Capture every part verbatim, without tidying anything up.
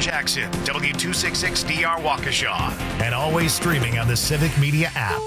Jackson, W two sixty-six D R Waukesha, and always streaming on the Civic Media app.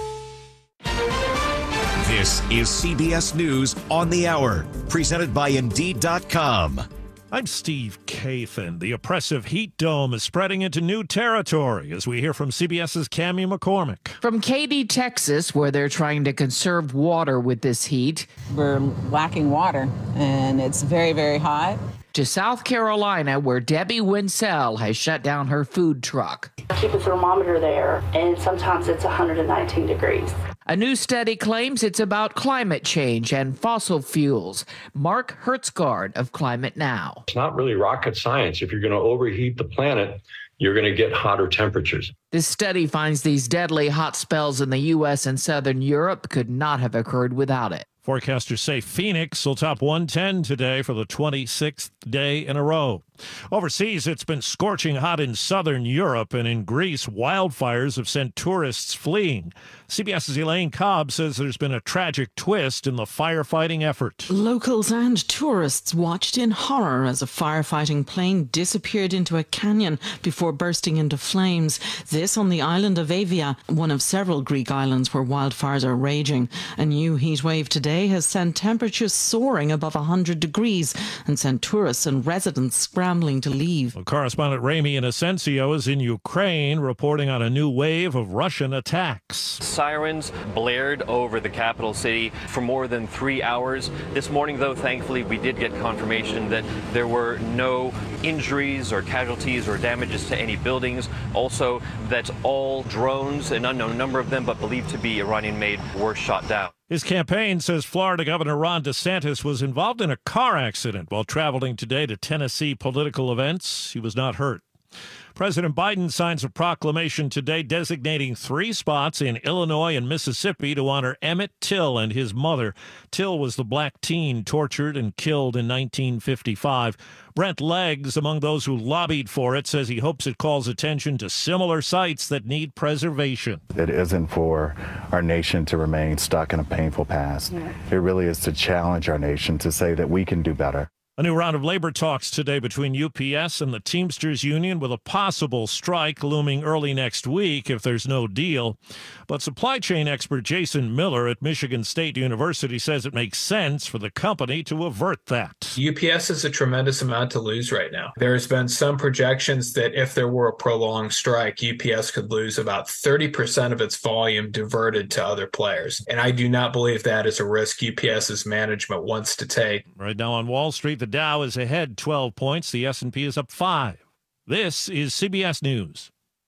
This is C B S News on the Hour, presented by Indeed dot com. I'm Steve Kathan. The oppressive heat dome is spreading into new territory, as we hear from CBS's Cammie McCormick. From Katy, Texas, where they're trying to conserve water with this heat. We're lacking water, and it's very, very hot. To South Carolina, where Debbie Winsell has shut down her food truck. Keep a thermometer there, and sometimes it's one hundred nineteen degrees. A new study claims it's about climate change and fossil fuels. Mark Hertzgaard of Climate Now. It's not really rocket science. If you're going to overheat the planet, you're going to get hotter temperatures. This study finds these deadly hot spells in the U S and southern Europe could not have occurred without it. Forecasters say Phoenix will top one ten today for the twenty-sixth day in a row. Overseas, it's been scorching hot in southern Europe, and in Greece, wildfires have sent tourists fleeing. CBS's Elaine Cobb says there's been a tragic twist in the firefighting effort. Locals and tourists watched in horror as a firefighting plane disappeared into a canyon before bursting into flames. This on the island of Evia, one of several Greek islands where wildfires are raging. A new heat wave today has sent temperatures soaring above one hundred degrees and sent tourists and residents scrambling to leave. Well, correspondent Ramy Inocencio is in Ukraine reporting on a new wave of Russian attacks. Sirens blared over the capital city for more than three hours. This morning, though, thankfully, we did get confirmation that there were no injuries or casualties or damages to any buildings. Also, that all drones, an unknown number of them, but believed to be Iranian-made, were shot down. His campaign says Florida Governor Ron DeSantis was involved in a car accident while traveling today to Tennessee political events. He was not hurt. President Biden signs a proclamation today designating three spots in Illinois and Mississippi to honor Emmett Till and his mother. Till was the black teen tortured and killed in nineteen fifty-five. Brent Leggs, among those who lobbied for it, says he hopes it calls attention to similar sites that need preservation. It isn't for our nation to remain stuck in a painful past. Yeah. It really is to challenge our nation to say that we can do better. A new round of labor talks today between U P S and the Teamsters Union, with a possible strike looming early next week if there's no deal. But supply chain expert Jason Miller at Michigan State University says it makes sense for the company to avert that. U P S has a tremendous amount to lose right now. There's been some projections that if there were a prolonged strike, U P S could lose about thirty percent of its volume diverted to other players. And I do not believe that is a risk UPS's management wants to take. Right now on Wall Street, the Dow is ahead twelve points. The S and P is up five. This is C B S News.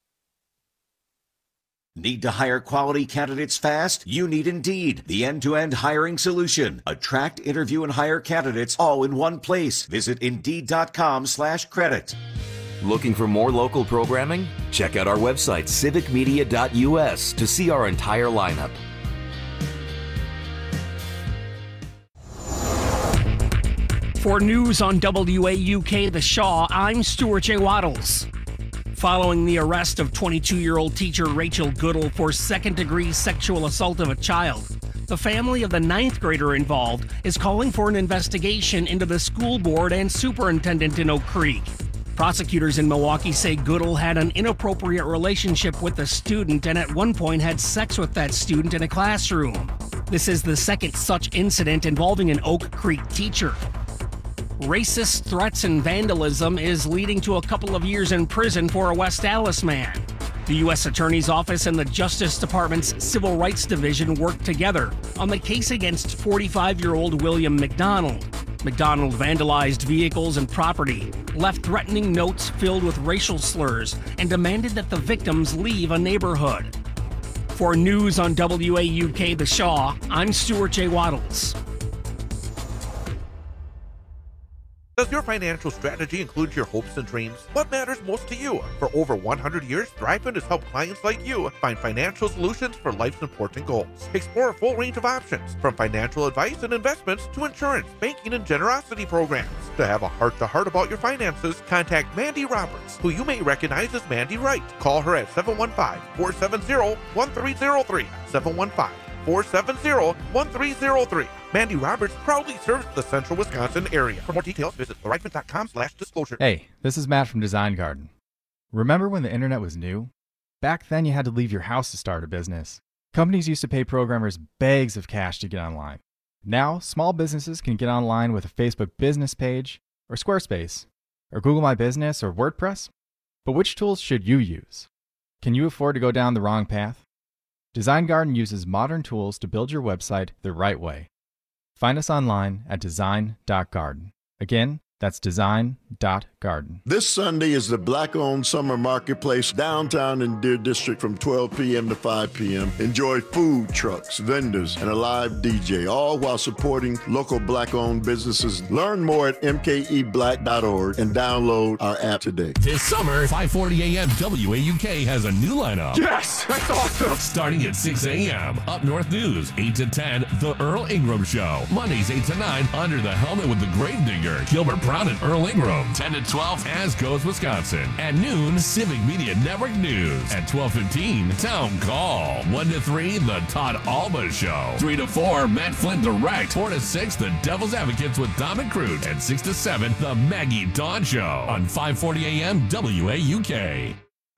Need to hire quality candidates fast? You need Indeed, the end-to-end hiring solution. Attract, interview, and hire candidates all in one place. Visit Indeed.com slash credit. Looking for more local programming? Check out our website, civic media dot U S, to see our entire lineup. For news on W A U K The Shaw, I'm Stuart J. Waddles. Following the arrest of twenty-two-year-old teacher Rachel Goodall for second-degree sexual assault of a child, the family of the ninth grader involved is calling for an investigation into the school board and superintendent in Oak Creek. Prosecutors in Milwaukee say Goodall had an inappropriate relationship with the student and at one point had sex with that student in a classroom. This is the second such incident involving an Oak Creek teacher. Racist threats and vandalism is leading to a couple of years in prison for a West Allis man. The U S Attorney's Office and the Justice Department's Civil Rights Division worked together on the case against forty-five-year-old William McDonald. McDonald vandalized vehicles and property, left threatening notes filled with racial slurs, and demanded that the victims leave a neighborhood. For news on W A U K The Shaw, I'm Stuart J. Waddles. Does your financial strategy include your hopes and dreams? What matters most to you? For over one hundred years, ThriveFund has helped clients like you find financial solutions for life's important goals. Explore a full range of options, from financial advice and investments to insurance, banking, and generosity programs. To have a heart-to-heart about your finances, contact Mandy Roberts, who you may recognize as Mandy Wright. Call her at seven one five, four seven zero, one three zero three, seven one five, four seven zero, one three zero three. Mandy Roberts proudly serves the central Wisconsin area. For more details, visit thrivefund dot com slash disclosure. Hey, this is Matt from Design Garden. Remember when the internet was new? Back then, you had to leave your house to start a business. Companies used to pay programmers bags of cash to get online. Now, small businesses can get online with a Facebook business page, or Squarespace, or Google My Business, or WordPress. But which tools should you use? Can you afford to go down the wrong path? Design Garden uses modern tools to build your website the right way. Find us online at design dot garden. Again, that's design dot garden. This Sunday is the Black-owned Summer Marketplace downtown in Deer District from twelve p.m. to five p.m. Enjoy food trucks, vendors, and a live D J, all while supporting local Black-owned businesses. Learn more at m k e black dot org and download our app today. This summer, five forty a.m. W A U K has a new lineup. Yes! That's awesome! Starting at six a.m. Up North News, eight to ten, The Earl Ingram Show. Mondays, eight to nine, Under the Helmet with the Gravedigger, Gilbert Brown and Earl Ingram. ten to twelve, As Goes Wisconsin. At noon, Civic Media Network News. At twelve fifteen, Town Call. one to three, The Todd Alba Show. three to four, Matt Flynn Direct. four to six, The Devil's Advocates with Dominic Crute. And six to seven, The Maggie Dawn Show. On five forty a.m. W A U K.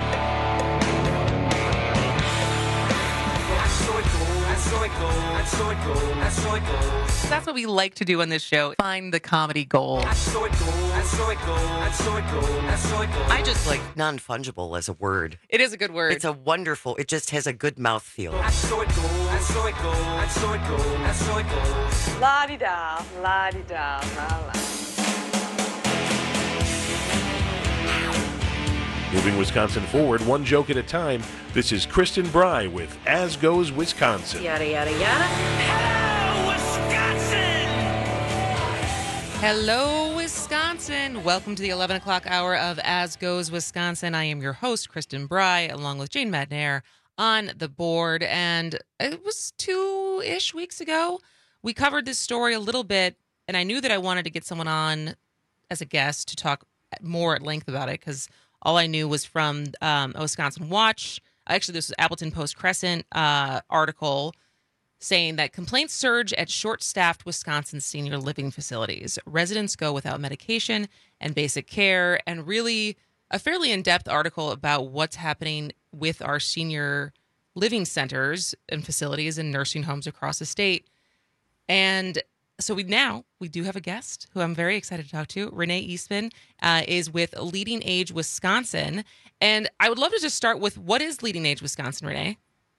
That's what we like to do on this show. Find the comedy gold. I just like non-fungible as a word. It is a good word. It's a wonderful, it just has a good mouthfeel. La-di-da, la-di-da, la-la. Moving Wisconsin forward, one joke at a time, this is Kristen Bry with As Goes Wisconsin. Yada, yada, yada. Hello, Wisconsin! Hello, Wisconsin! Welcome to the eleven o'clock hour of As Goes Wisconsin. I am your host, Kristen Bry, along with Jane Madnair on the board. And it was two-ish weeks ago. We covered this story a little bit, and I knew that I wanted to get someone on as a guest to talk more at length about it, because all I knew was from um, a Wisconsin Watch. Actually, this was Appleton Post-Crescent uh, article saying that complaints surge at short-staffed Wisconsin senior living facilities. Residents go without medication and basic care, and really a fairly in-depth article about what's happening with our senior living centers and facilities and nursing homes across the state. And so we now, we do have a guest who I'm very excited to talk to. Renee Eastman uh, is with Leading Age Wisconsin. And I would love to just start with, what is Leading Age Wisconsin, Renee?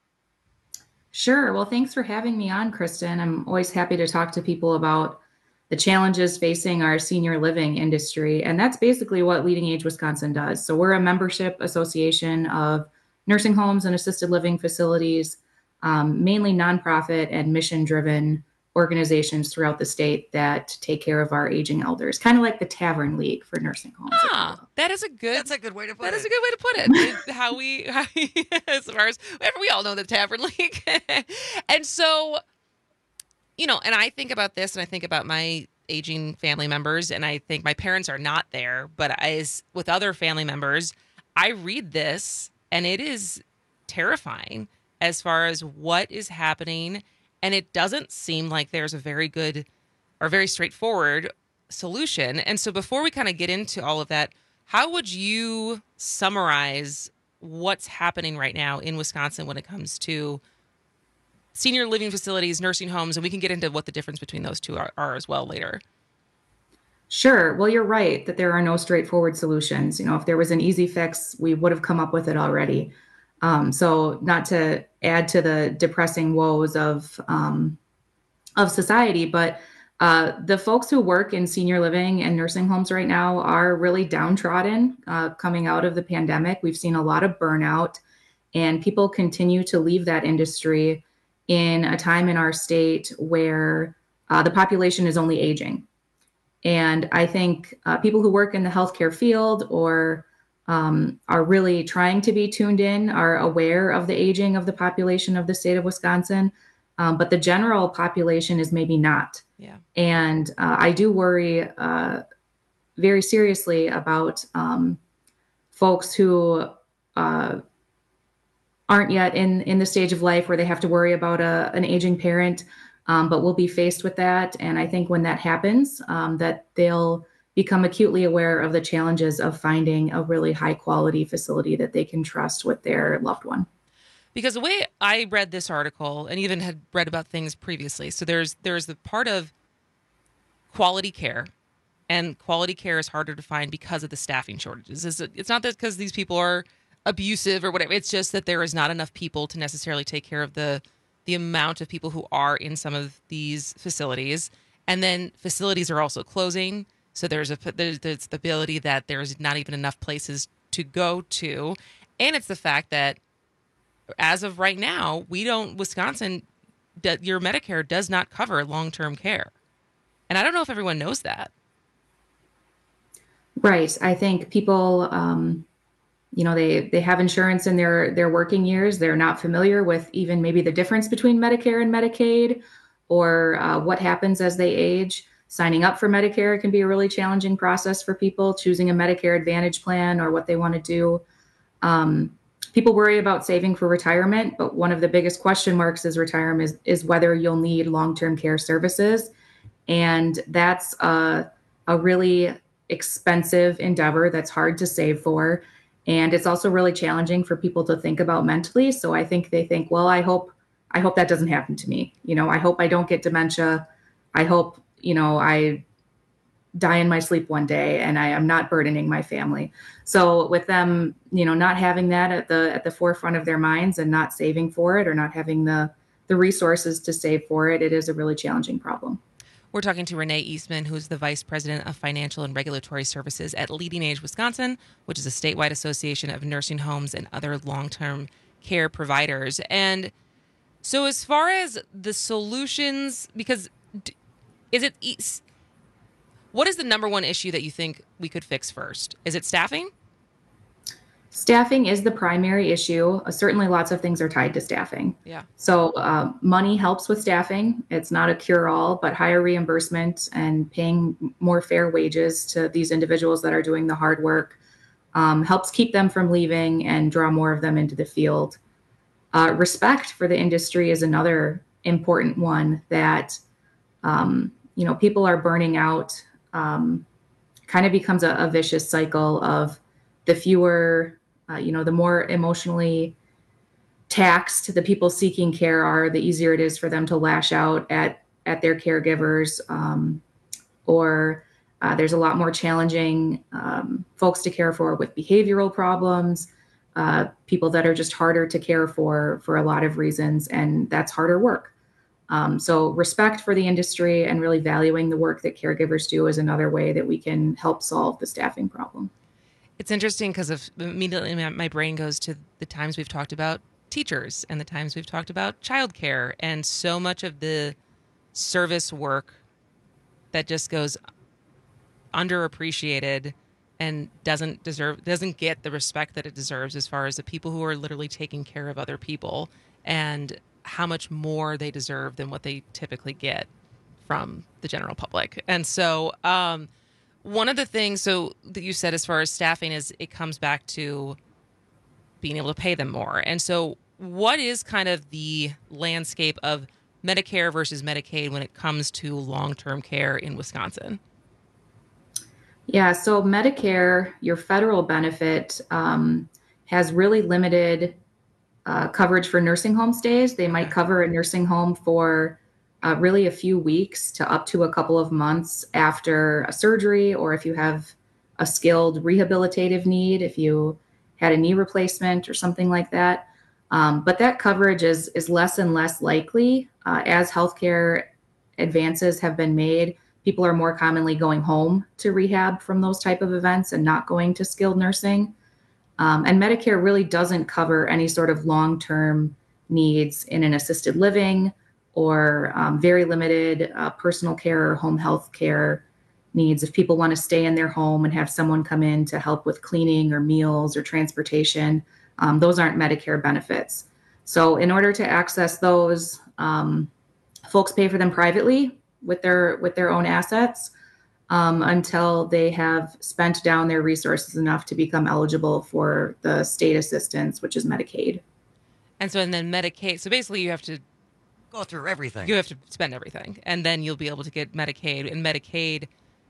Sure. Well, thanks for having me on, Kristen. I'm always happy to talk to people about the challenges facing our senior living industry. And that's basically what Leading Age Wisconsin does. So we're a membership association of nursing homes and assisted living facilities, um, mainly nonprofit and mission-driven organizations throughout the state that take care of our aging elders, kind of like the Tavern League for nursing homes. Ah, that is a good. That's a good way to put that it. That is a good way to put it. It how we, how we as far as we all know the Tavern League, and so, you know, and I think about this, and I think about my aging family members, and I think my parents are not there, but as with other family members, I read this, and it is terrifying as far as what is happening. And it doesn't seem like there's a very good or very straightforward solution. And so before we kind of get into all of that, how would you summarize what's happening right now in Wisconsin when it comes to senior living facilities, nursing homes, and we can get into what the difference between those two are, are as well later? Sure. Well, you're right that there are no straightforward solutions. You know, if there was an easy fix, we would have come up with it already. Um, so not to add to the depressing woes of um, of society, but uh, the folks who work in senior living and nursing homes right now are really downtrodden uh, coming out of the pandemic. We've seen a lot of burnout, and people continue to leave that industry in a time in our state where uh, the population is only aging. And I think uh, people who work in the healthcare field or Um, are really trying to be tuned in, are aware of the aging of the population of the state of Wisconsin, um, but the general population is maybe not. Yeah. And uh, I do worry uh, very seriously about um, folks who uh, aren't yet in, in the stage of life where they have to worry about a, an aging parent, um, but will be faced with that. And I think when that happens, um, that they'll become acutely aware of the challenges of finding a really high quality facility that they can trust with their loved one. Because the way I read this article, and even had read about things previously, so there's there's the part of quality care, and quality care is harder to find because of the staffing shortages. It's not that because these people are abusive or whatever. It's just that there is not enough people to necessarily take care of the the amount of people who are in some of these facilities. And then facilities are also closing. So there's a there's, there's the ability that there's not even enough places to go to. And it's the fact that as of right now, we don't, Wisconsin, your Medicare does not cover long-term care. And I don't know if everyone knows that. Right. I think people, um, you know, they, they have insurance in their, their working years. They're not familiar with even maybe the difference between Medicare and Medicaid, or uh, what happens as they age. Signing up for Medicare can be a really challenging process for people, choosing a Medicare Advantage plan or what they want to do. Um, people worry about saving for retirement, but one of the biggest question marks is retirement is, is whether you'll need long-term care services. And that's a, a really expensive endeavor that's hard to save for. And it's also really challenging for people to think about mentally. So I think they think, well, I hope, I hope that doesn't happen to me. You know, I hope I don't get dementia. I hope, you know, I die in my sleep one day and I am not burdening my family. So with them, you know, not having that at the, at the forefront of their minds and not saving for it, or not having the, the resources to save for it, it is a really challenging problem. We're talking to Renee Eastman, who's the Vice President of Financial and Regulatory Services at Leading Age Wisconsin, which is a statewide association of nursing homes and other long-term care providers. And so as far as the solutions, because is it, what is the number one issue that you think we could fix first? Is it staffing? Staffing is the primary issue. Uh, certainly lots of things are tied to staffing. Yeah. So uh, money helps with staffing. It's not a cure-all, but higher reimbursement and paying more fair wages to these individuals that are doing the hard work um, helps keep them from leaving and draw more of them into the field. Uh, respect for the industry is another important one that, um, you know, people are burning out. Um, kind of becomes a, a vicious cycle of the fewer, uh, you know, the more emotionally taxed the people seeking care are, the easier it is for them to lash out at, at their caregivers. Um, or uh, there's a lot more challenging um, folks to care for with behavioral problems, uh, people that are just harder to care for, for a lot of reasons. And that's harder work. Um, so respect for the industry and really valuing the work that caregivers do is another way that we can help solve the staffing problem. It's interesting because of immediately my brain goes to the times we've talked about teachers and the times we've talked about childcare, and so much of the service work that just goes underappreciated and doesn't deserve, doesn't get the respect that it deserves, as far as the people who are literally taking care of other people and how much more they deserve than what they typically get from the general public. And so, um, one of the things so that you said as far as staffing is it comes back to being able to pay them more. And so what is kind of the landscape of Medicare versus Medicaid when it comes to long-term care in Wisconsin? Yeah, so Medicare, your federal benefit, um, has really limited uh, coverage for nursing home stays. They might cover a nursing home for Uh, really a few weeks to up to a couple of months after a surgery, or if you have a skilled rehabilitative need, if you had a knee replacement or something like that. Um, but that coverage is is less and less likely uh, as healthcare advances have been made. People are more commonly going home to rehab from those type of events and not going to skilled nursing. Um, and Medicare really doesn't cover any sort of long-term needs in an assisted living or um, very limited uh, personal care or home health care needs. If people want to stay in their home and have someone come in to help with cleaning or meals or transportation, um, those aren't Medicare benefits. So in order to access those, um, folks pay for them privately with their with their own assets um, until they have spent down their resources enough to become eligible for the state assistance, which is Medicaid. And so, and then Medicaid, so basically you have to go through everything. You have to spend everything, and then you'll be able to get Medicaid. And Medicaid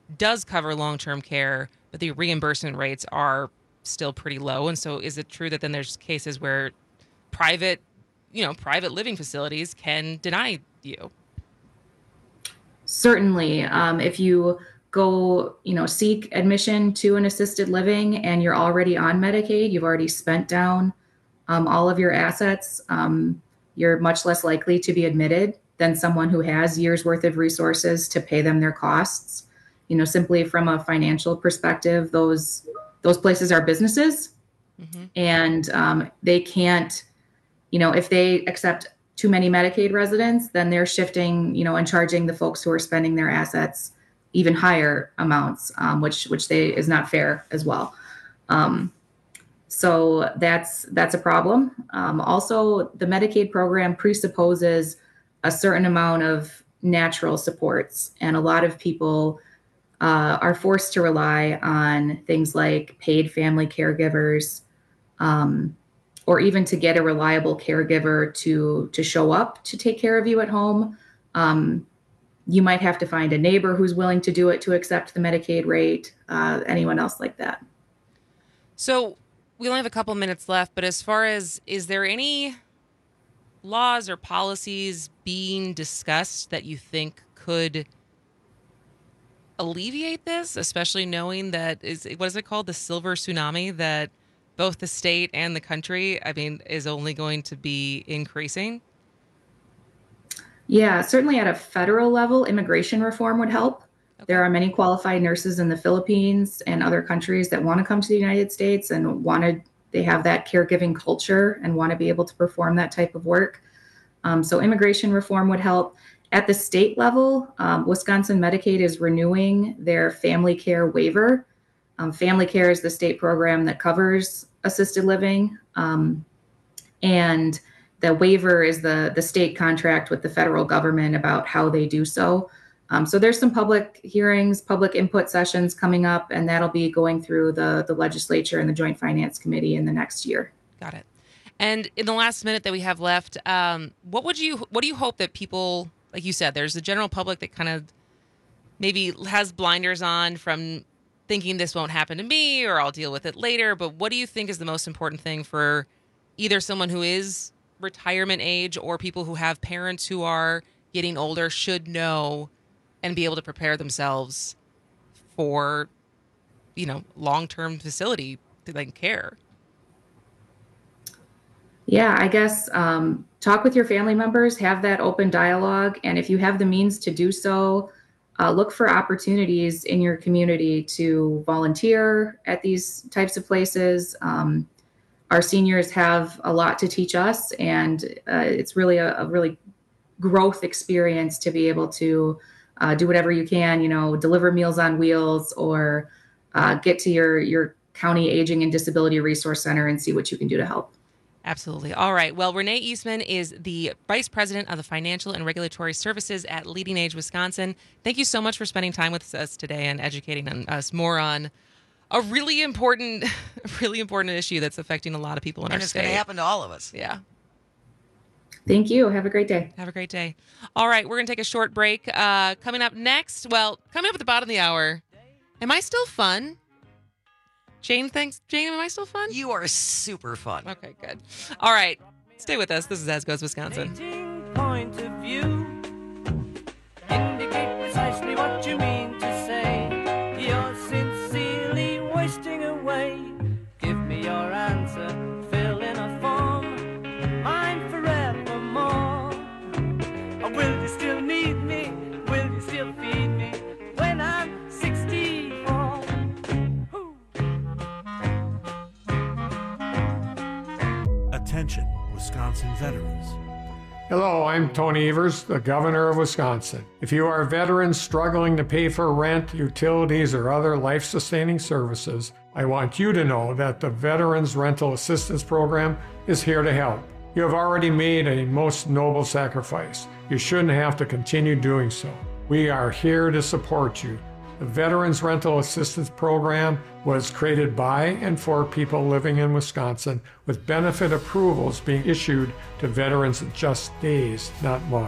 does cover long-term care, but the reimbursement rates are still pretty low. And so is it true that then there's cases where private, you know, private living facilities can deny you? Certainly. Um, if you go, you know, seek admission to an assisted living and you're already on Medicaid, you've already spent down um, all of your assets, um, you're much less likely to be admitted than someone who has years worth of resources to pay them their costs. You know, simply from a financial perspective, those those places are businesses, mm-hmm. and um, they can't, you know, if they accept too many Medicaid residents, then they're shifting, you know, and charging the folks who are spending their assets even higher amounts, um, which which they is not fair as well. Um, so that's that's a problem. Um, also, the Medicaid program presupposes a certain amount of natural supports, and a lot of people uh, are forced to rely on things like paid family caregivers, um, or even to get a reliable caregiver to to show up to take care of you at home. Um, you might have to find a neighbor who's willing to do it to accept the Medicaid rate, uh, anyone else like that. So we only have a couple minutes left, but as far as, is there any laws or policies being discussed that you think could alleviate this, especially knowing that, is what is it called, the silver tsunami that both the state and the country, I mean, is only going to be increasing? Yeah, certainly at a federal level, immigration reform would help. Okay. There are many qualified nurses in the Philippines and other countries that want to come to the United States and want to, they have that caregiving culture and want to be able to perform that type of work. Um, so immigration reform would help. At the state level, um, Wisconsin Medicaid is renewing their family care waiver. Um, family care is the state program that covers assisted living. Um, and the waiver is the, the state contract with the federal government about how they do so. Um, so there's some public hearings, public input sessions coming up, and that'll be going through the, the legislature and the Joint Finance Committee in the next year. Got it. And in the last minute that we have left, um, what would you, what do you hope that people, like you said, there's the general public that kind of maybe has blinders on from thinking this won't happen to me or I'll deal with it later. But what do you think is the most important thing for either someone who is retirement age or people who have parents who are getting older should know and be able to prepare themselves for, you know, long-term facility like care? Yeah, I guess um, talk with your family members, have that open dialogue. And if you have the means to do so, uh, look for opportunities in your community to volunteer at these types of places. Um, our seniors have a lot to teach us, and uh, it's really a, a really growth experience to be able to uh, do whatever you can, you know, deliver Meals on Wheels or uh, get to your, your county aging and disability resource center and see what you can do to help. Absolutely. All right. Well, Renee Eastman is the Vice President of the Financial and Regulatory Services at Leading Age Wisconsin. Thank you so much for spending time with us today and educating us more on a really important, really important issue that's affecting a lot of people in and our it's state. It's going to happen to all of us. Yeah. Thank you. Have a great day. Have a great day. All right. We're going to take a short break. Uh, coming up next, well, coming up at the bottom of the hour, am I still fun? Jane, thanks. Jane, am I still fun? You are super fun. Okay, good. All right. Stay with us. This is As Goes Wisconsin. Point of view. Indicate precisely what you mean to say. You're sincerely wasting away. Give me your answer. Fill in a form. Mine forevermore. Or will you still need me? Will you still feed me when I'm sixty-four? Attention, Wisconsin veterans. Hello, I'm Tony Evers, the Governor of Wisconsin. If you are veterans struggling to pay for rent, utilities, or other life-sustaining services, I want you to know that the Veterans Rental Assistance Program is here to help. You have already made a most noble sacrifice. You shouldn't have to continue doing so. We are here to support you. The Veterans Rental Assistance Program was created by and for people living in Wisconsin, with benefit approvals being issued to veterans in just days, not months.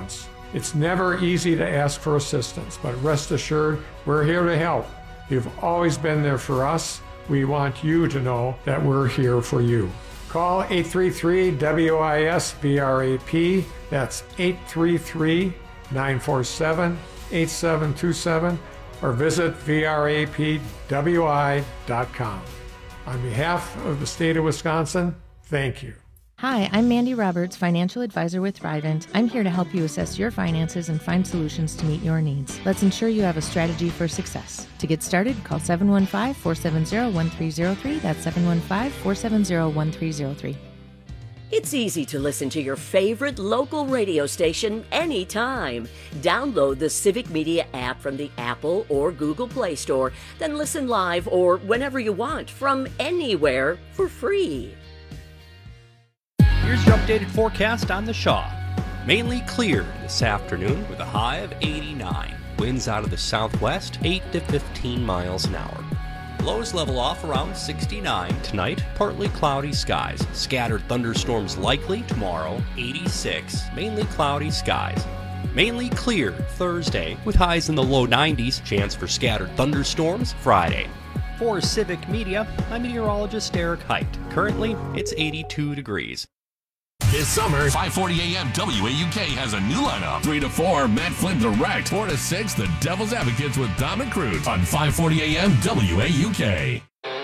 It's never easy to ask for assistance, but rest assured, we're here to help. You've always been there for us. We want you to know that we're here for you. Call eight three three W I S V R A P. That's eight three three, nine four seven, eight seven two seven, or visit V R A P W I dot com. On behalf of the state of Wisconsin, thank you. Hi, I'm Mandy Roberts, financial advisor with Thrivent. I'm here to help you assess your finances and find solutions to meet your needs. Let's ensure you have a strategy for success. To get started, call seven one five, four seven zero, one three zero three. That's seven one five, four seven zero, one three zero three. It's easy to listen to your favorite local radio station anytime. Download the Civic Media app from the Apple or Google Play Store, then listen live or whenever you want from anywhere for free. Here's your updated forecast on the Shaw. Mainly clear this afternoon with a high of eighty-nine. Winds out of the southwest, eight to fifteen miles an hour. Lows level off around sixty-nine. Tonight, partly cloudy skies. Scattered thunderstorms likely. Tomorrow, eighty-six. Mainly cloudy skies. Mainly clear Thursday with highs in the low nineties. Chance for scattered thunderstorms Friday. For Civic Media, I'm meteorologist Eric Height. Currently, it's eighty-two degrees. This summer, five forty A M W A U K has a new lineup. three to four, Matt Flynn Direct. four to six, The Devil's Advocates with Dominic Cruz on five forty A M W A U K.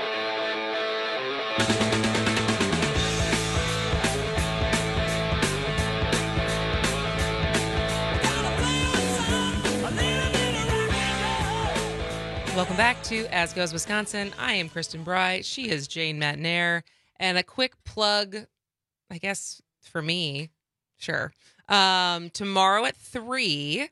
Welcome back to As Goes Wisconsin. I am Kristen Bry. She is Jane Matnair. And a quick plug, I guess, for me, sure. Um, tomorrow at three,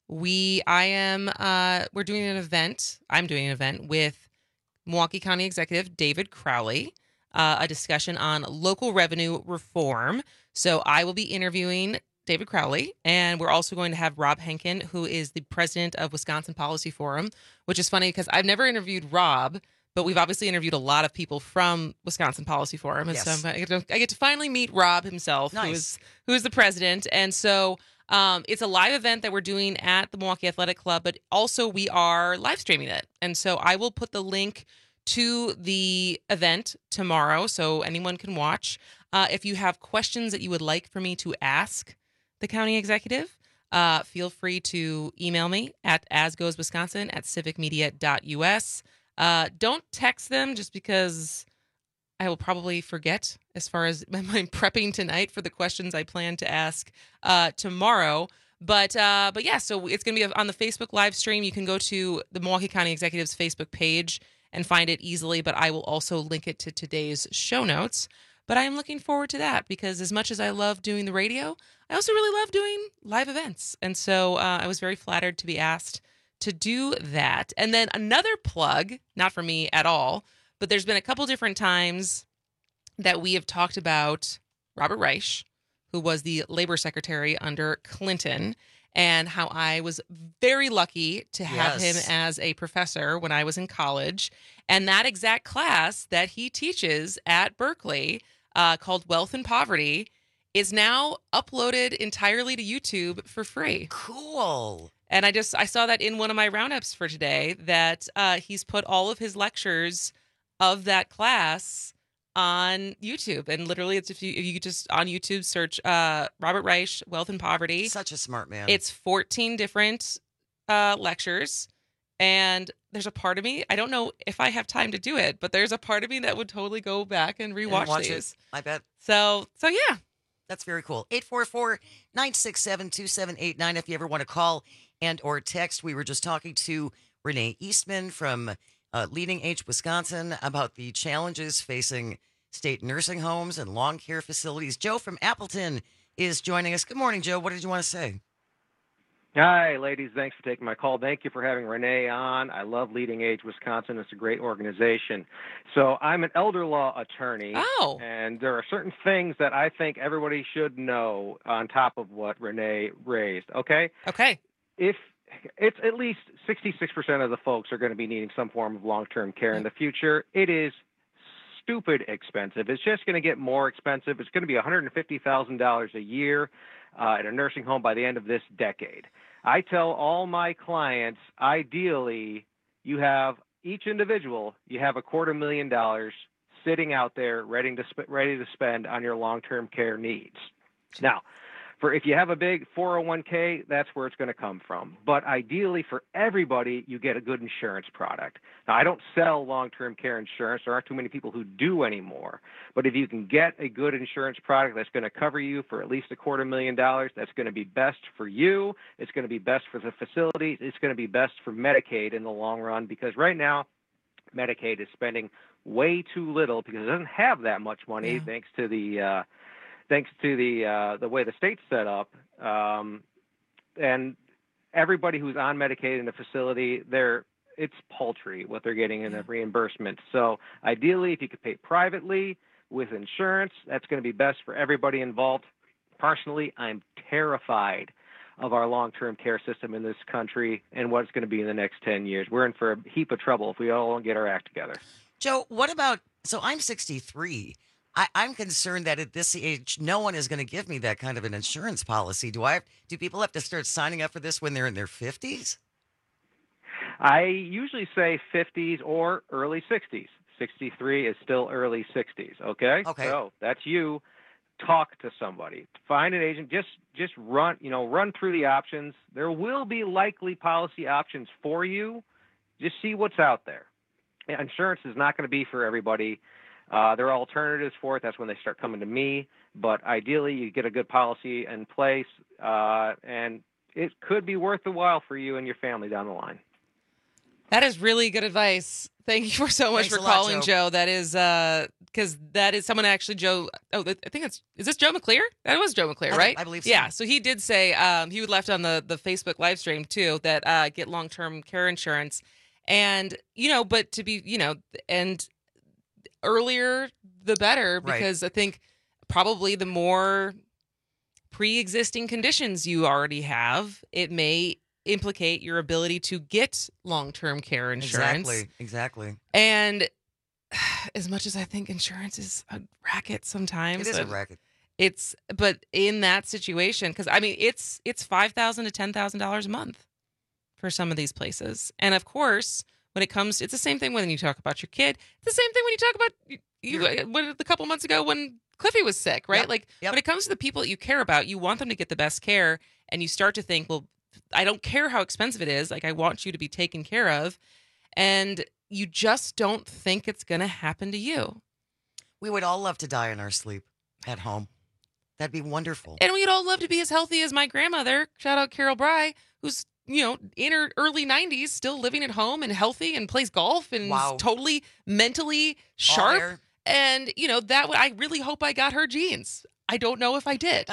we, I am, uh, we're doing an event. I'm doing an event with Milwaukee County Executive David Crowley, uh, a discussion on local revenue reform. So I will be interviewing David Crowley, and we're also going to have Rob Henkin, who is the president of Wisconsin Policy Forum, which is funny because I've never interviewed Rob, but we've obviously interviewed a lot of people from Wisconsin Policy Forum. And Yes. so I get, to, I get to finally meet Rob himself, Nice. who is who is the president. And so um, it's a live event that we're doing at the Milwaukee Athletic Club, but also we are live streaming it. And so I will put the link to the event tomorrow so anyone can watch. Uh, if you have questions that you would like for me to ask the county executive, uh, feel free to email me at asgoeswisconsin at civicmedia dot u s. Uh, don't text them just because I will probably forget as far as my prepping tonight for the questions I plan to ask uh, tomorrow. But uh, but yeah, so it's going to be on the Facebook live stream. You can go to the Milwaukee County Executive's Facebook page and find it easily, but I will also link it to today's show notes. But I am looking forward to that because as much as I love doing the radio, I also really love doing live events. And so uh, I was very flattered to be asked to do that. And then another plug, not for me at all, but there's been a couple different times that we have talked about Robert Reich, who was the labor secretary under Clinton, and how I was very lucky to have Yes. him as a professor when I was in college. And that exact class that he teaches at Berkeley, uh, called Wealth and Poverty, is now uploaded entirely to YouTube for free. Cool. And I just I saw that in one of my roundups for today that uh, he's put all of his lectures of that class on YouTube. And literally, it's if you if you just on YouTube search uh, Robert Reich, Wealth and Poverty. Such a smart man. It's fourteen different uh, lectures. And there's a part of me, I don't know if I have time to do it, but there's a part of me that would totally go back and rewatch And watch these. it. I bet. So, so yeah. That's very cool. eight four four, nine six seven, two seven eight nine if you ever want to call and or text. We were just talking to Renee Eastman from uh, Leading Age Wisconsin about the challenges facing state nursing homes and long care facilities. Joe from Appleton is joining us. Good morning, Joe. What did you want to say? Hi, ladies. Thanks for taking my call. Thank you for having Renee on. I love Leading Age Wisconsin. It's a great organization. So I'm an elder law attorney. Oh. And there are certain things that I think everybody should know on top of what Renee raised. Okay? Okay. If it's at least sixty-six percent of the folks are going to be needing some form of long-term care in the future, it is stupid expensive. It's just going to get more expensive. It's going to be one hundred fifty thousand dollars a year uh, at a nursing home by the end of this decade. I tell all my clients, ideally, you have each individual, you have a quarter million dollars sitting out there ready to sp- ready to spend on your long-term care needs. Now, for if you have a big four oh one k, that's where it's going to come from. But ideally, for everybody, you get a good insurance product. Now, I don't sell long-term care insurance. There aren't too many people who do anymore. But if you can get a good insurance product that's going to cover you for at least a quarter million dollars, that's going to be best for you. It's going to be best for the facility. It's going to be best for Medicaid in the long run, because right now, Medicaid is spending way too little because it doesn't have that much money, yeah. thanks to the uh, thanks to the uh, the way the state's set up. Um, and everybody who's on Medicaid in the facility, they're it's paltry what they're getting in the reimbursement. So ideally, if you could pay privately with insurance, that's going to be best for everybody involved. Personally, I'm terrified of our long-term care system in this country and what it's going to be in the next ten years. We're in for a heap of trouble if we all don't get our act together. Joe, what about, so I'm sixty-three. I, I'm concerned that at this age, no one is going to give me that kind of an insurance policy. Do I? Have, do people have to start signing up for this when they're in their fifties? I usually say fifties or early sixties. sixty-three is still early sixties, okay? Okay. So that's you. Talk to somebody. Find an agent. Just just run, you know, run through the options. There will be likely policy options for you. Just see what's out there. Insurance is not going to be for everybody. Uh, there are alternatives for it. That's when they start coming to me. But ideally, you get a good policy in place, uh, and it could be worth the while for you and your family down the line. That is really good advice. Thank you for so much Thanks for a lot, calling, Joe. Joe. That is because uh, that is someone actually, Joe. Oh, I think it's is this Joe McClear? That was Joe McClear, I- right? I believe so. Yeah. So he did say um, he left on the the Facebook live stream too that uh, get long term care insurance, and you know, but to be you know, and earlier the better, Right. because I think probably the more pre-existing conditions you already have, it may implicate your ability to get long-term care insurance. Exactly. Exactly. And as much as I think insurance is a racket sometimes, It is a uh, racket. It's but in that situation, because I mean it's it's five thousand to ten thousand dollars a month for some of these places, and of course when it comes, it's the same thing when you talk about your kid. It's the same thing when you talk about you. you when, a couple months ago when Cliffy was sick, right? Yep, Like yep. when it comes to the people that you care about, you want them to get the best care, and you start to think, well, I don't care how expensive it is. Like I want you to be taken care of, and you just don't think it's going to happen to you. We would all love to die in our sleep at home. That'd be wonderful. And we'd all love to be as healthy as my grandmother. Shout out Carol Bry, who's, you know, in her early nineties, still living at home and healthy and plays golf and Wow. is totally mentally All sharp. there. And, you know, that would, I really hope I got her genes. I don't know if I did.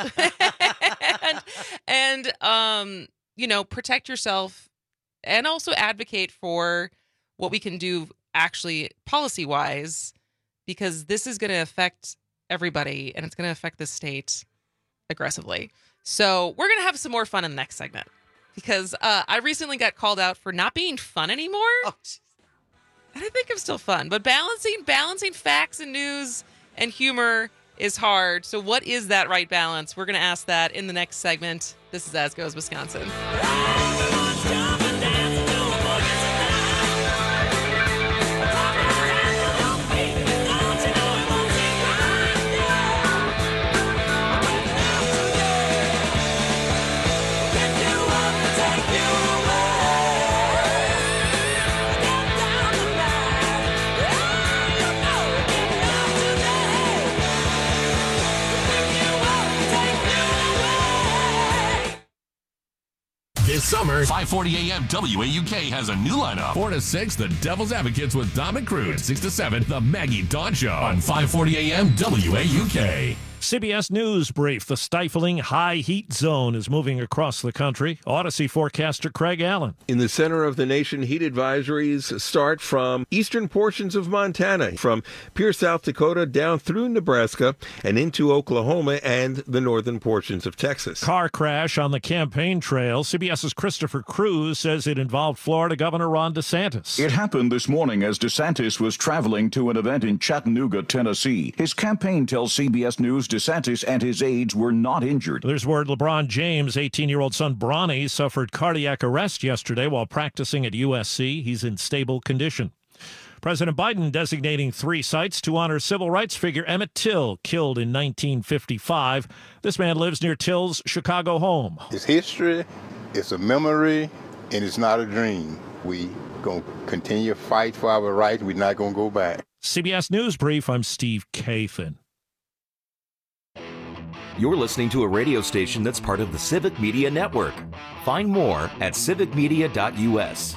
and, and, um, you know, protect yourself and also advocate for what we can do actually policy wise, because this is going to affect everybody and it's going to affect the state aggressively. So we're going to have some more fun in the next segment, because uh, I recently got called out for not being fun anymore. Oh, and I think I'm still fun, but balancing balancing facts and news and humor is hard. So what is that right balance? We're going to ask that in the next segment. This is As Goes Wisconsin. This summer, five forty a.m. W A U K has a new lineup. four to six, The Devil's Advocates with Dom and Crude. six to seven, The Maggie Dawn Show on five forty a.m. W A U K. C B S News brief. The stifling high heat zone is moving across the country. Odyssey forecaster Craig Allen. In the center of the nation, heat advisories start from eastern portions of Montana, from Pierce, South Dakota, down through Nebraska and into Oklahoma and the northern portions of Texas. Car crash on the campaign trail. CBS's Christopher Cruz says it involved Florida Governor Ron DeSantis. It happened this morning as DeSantis was traveling to an event in Chattanooga, Tennessee. His campaign tells C B S News DeSantis and his aides were not injured. There's word LeBron James' eighteen-year-old son Bronny suffered cardiac arrest yesterday while practicing at U S C. He's in stable condition. President Biden designating three sites to honor civil rights figure Emmett Till, killed in nineteen fifty-five. This man lives near Till's Chicago home. It's history, it's a memory, and it's not a dream. We going to continue to fight for our rights. We're not going to go back. C B S News Brief, I'm Steve Kathan. You're listening to a radio station that's part of the Civic Media Network. Find more at civic media dot u s.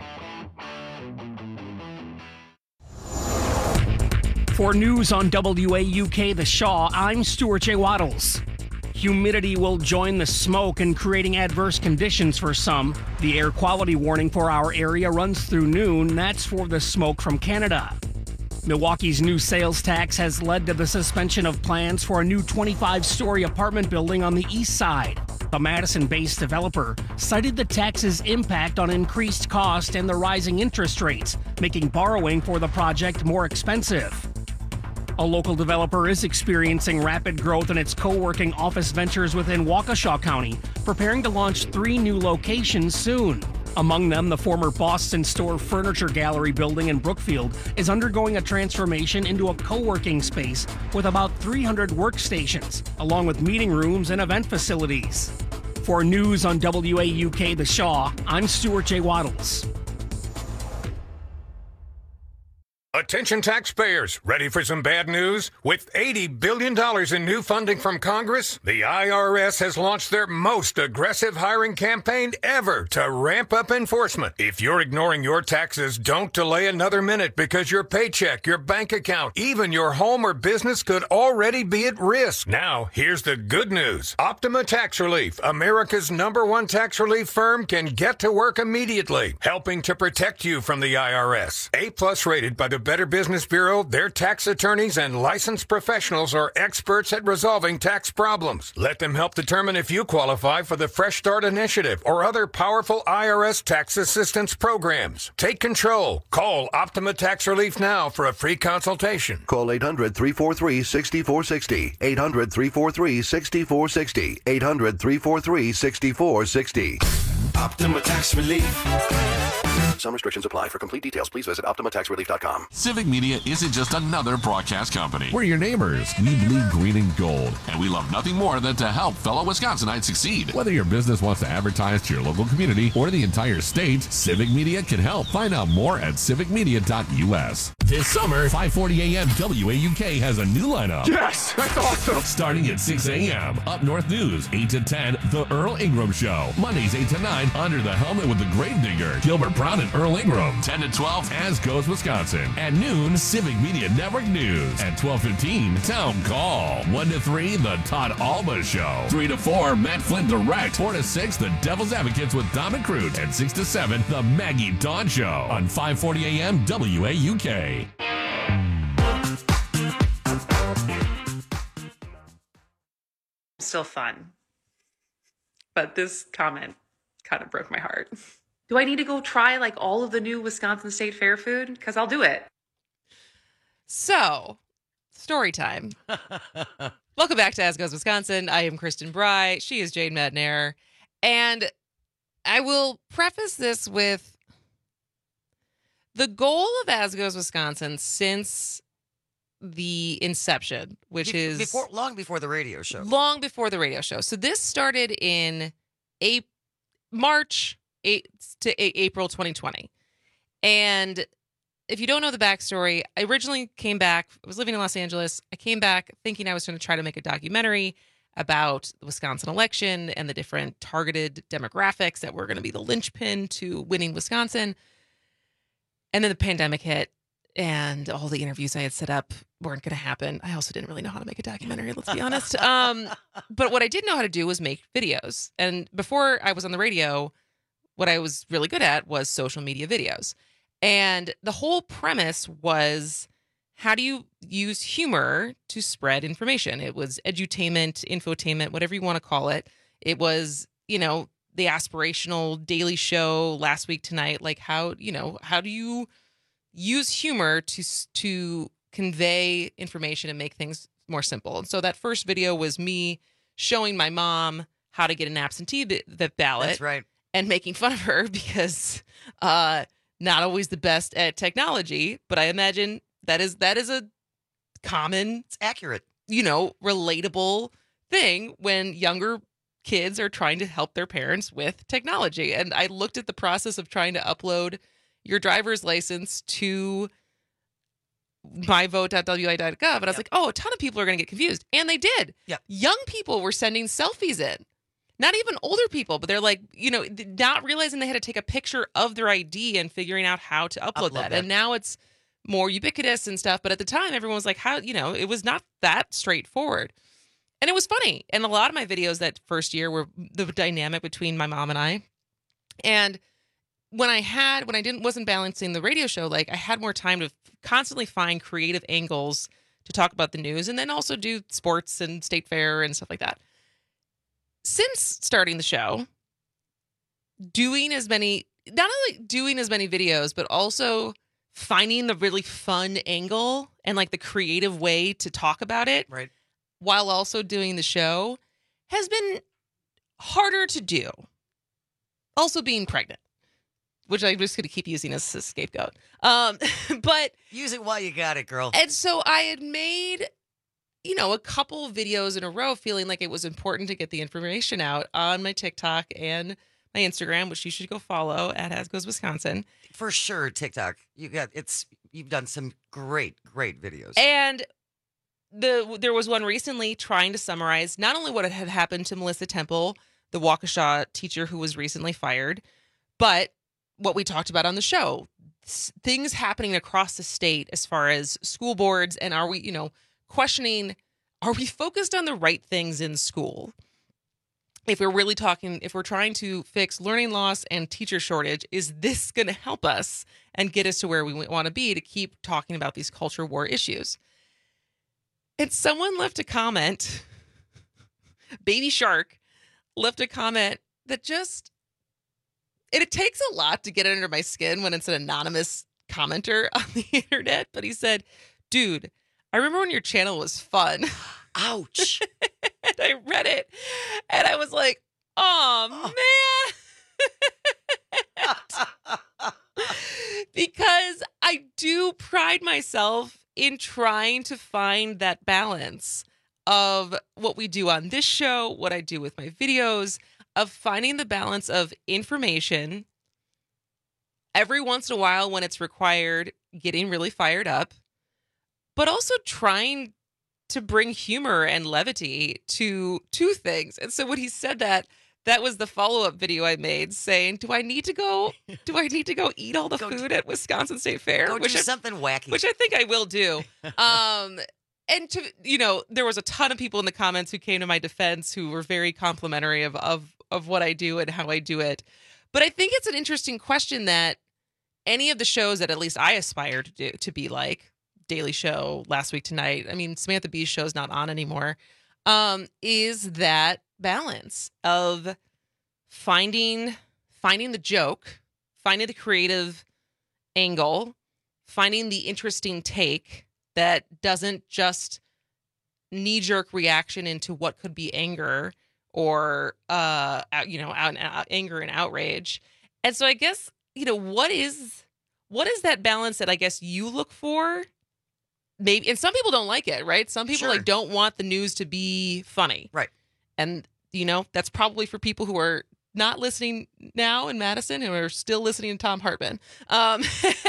For news on W A U K The Shaw, I'm Stuart J. Waddles. Humidity will join the smoke in creating adverse conditions for some. The air quality warning for our area runs through noon. That's for the smoke from Canada. Milwaukee's new sales tax has led to the suspension of plans for a new twenty-five story apartment building on the east side. The Madison-based developer cited the tax's impact on increased cost and the rising interest rates, making borrowing for the project more expensive. A local developer is experiencing rapid growth in its co-working office ventures within Waukesha County, preparing to launch three new locations soon. Among them, the former Boston Store Furniture Gallery building in Brookfield is undergoing a transformation into a co-working space with about three hundred workstations, along with meeting rooms and event facilities. For news on W A U K The Shaw, I'm Stuart J. Waddles. Attention taxpayers, ready for some bad news? With eighty billion dollars in new funding from Congress, the I R S has launched their most aggressive hiring campaign ever to ramp up enforcement. If you're ignoring your taxes, don't delay another minute because your paycheck, your bank account, even your home or business could already be at risk. Now, here's the good news. Optima Tax Relief, America's number one tax relief firm, can get to work immediately, helping to protect you from the I R S. A-plus rated by the Better Business Bureau, their tax attorneys and licensed professionals are experts at resolving tax problems. Let them help determine if you qualify for the Fresh Start Initiative or other powerful I R S tax assistance programs. Take control. Call Optima Tax Relief now for a free consultation. Call eight hundred, three four three, six four six zero. eight hundred, three four three, six four six zero. eight hundred, three four three, six four six zero. Optima Tax Relief. Some restrictions apply. For complete details, please visit optima tax relief dot com. Civic Media isn't just another broadcast company. We're your neighbors. We bleed green and gold, and we love nothing more than to help fellow Wisconsinites succeed. Whether your business wants to advertise to your local community or the entire state, Civic Media can help. Find out more at civic media dot u s. This summer, five forty a.m. W A U K has a new lineup. Yes! That's awesome! Starting at six a.m. Up North News, eight to ten, The Earl Ingram Show. Mondays, eight to nine, Under the Helmet with the Gravedigger, Gilbert Brown and Earl Ingram. ten to twelve, As Goes Wisconsin. At noon, Civic Media Network News. At twelve fifteen, Town Call. one to three, The Todd Alba Show. three to four, Matt Flynn Direct. four to six, The Devil's Advocates with Dom and Crute. And six to seven, The Maggie Dawn Show. On five forty a.m. W A U K. Still fun. But this comment kind of broke my heart. Do I need to go try like all of the new Wisconsin State Fair food? Because I'll do it. So, story time. Welcome back to As Goes Wisconsin. I am Kristen Bry. She is Jane Madnair. And I will preface this with the goal of As Goes Wisconsin since the inception, which Be- is before, long before the radio show. long before the radio show. So this started in a- March eight to a- April twenty twenty. And if you don't know the backstory, I originally came back, I was living in Los Angeles. I came back thinking I was going to try to make a documentary about the Wisconsin election and the different targeted demographics that were going to be the linchpin to winning Wisconsin. And then the pandemic hit. and all the interviews I had set up weren't going to happen. I also didn't really know how to make a documentary, let's be honest. Um, but what I did know how to do was make videos. And before I was on the radio, what I was really good at was social media videos. And the whole premise was, how do you use humor to spread information? It was edutainment, infotainment, whatever you want to call it. It was, you know, the aspirational daily show last week tonight. Like how, you know, how do you use humor to to convey information and make things more simple? And so that first video was me showing my mom how to get an absentee b- the ballot. That's right. And making fun of her because uh, not always the best at technology, but I imagine that is that is a common, it's accurate, you know, relatable thing when younger kids are trying to help their parents with technology. And I looked at the process of trying to upload your driver's license to my vote dot w i dot gov, and I was yep. like, oh, a ton of people are going to get confused. And they did. Yeah. Young people were sending selfies in. Not even older people, but they're like, you know, not realizing they had to take a picture of their I D and figuring out how to upload, Upload that. that. And now it's more ubiquitous and stuff. But at the time, everyone was like, how, you know, it was not that straightforward. And it was funny. And a lot of my videos that first year were the dynamic between my mom and I. And when I had, when I didn't, wasn't balancing the radio show, like I had more time to constantly find creative angles to talk about the news and then also do sports and state fair and stuff like that. Since starting the show, doing as many, not only doing as many videos, but also finding the really fun angle and like the creative way to talk about it. Right. While also doing the show has been harder to do. Also being pregnant, which I'm just going to keep using as a scapegoat. Um, but use it while you got it, girl. And so I had made, you know, a couple videos in a row feeling like it was important to get the information out on my TikTok and my Instagram, which you should go follow at As Goes Wisconsin. For sure, TikTok. You got it's you've done some great, great videos. And the there was one recently trying to summarize not only what had happened to Melissa Temple, the Waukesha teacher who was recently fired, but what we talked about on the show. Things happening across the state as far as school boards, and are we, you know, questioning, are we focused on the right things in school? If we're really talking, if we're trying to fix learning loss and teacher shortage, is this going to help us and get us to where we want to be to keep talking about these culture war issues? And someone left a comment, Baby Shark left a comment that just, it, it takes a lot to get under my skin when it's an anonymous commenter on the internet. But he said, dude, I remember when your channel was fun. Ouch. And I read it and I was like, oh, man. Because I do pride myself in trying to find that balance of what we do on this show, what I do with my videos, of finding the balance of information every once in a while when it's required, getting really fired up, but also trying to bring humor and levity to to things. And so when he said that, that was the follow-up video I made saying, do I need to go, do I need to go eat all the go food do, at Wisconsin State Fair? Go which do I, something wacky. Which I think I will do. Um, and, to you know, there was a ton of people in the comments who came to my defense who were very complimentary of, of, of what I do and how I do it. But I think it's an interesting question that any of the shows that at least I aspire to do, to be like, Daily Show, Last Week Tonight, I mean, Samantha Bee's show's not on anymore, um, is that balance of finding finding the joke, finding the creative angle, finding the interesting take that doesn't just knee-jerk reaction into what could be anger or uh you know out, out, anger and outrage. And so I guess, you know, what is what is that balance that I guess you look for? Maybe, and some people don't like it, right? Some people Sure. like don't want the news to be funny. Right. And, you know, that's probably for people who are not listening now in Madison and are still listening to Tom Hartman. Um,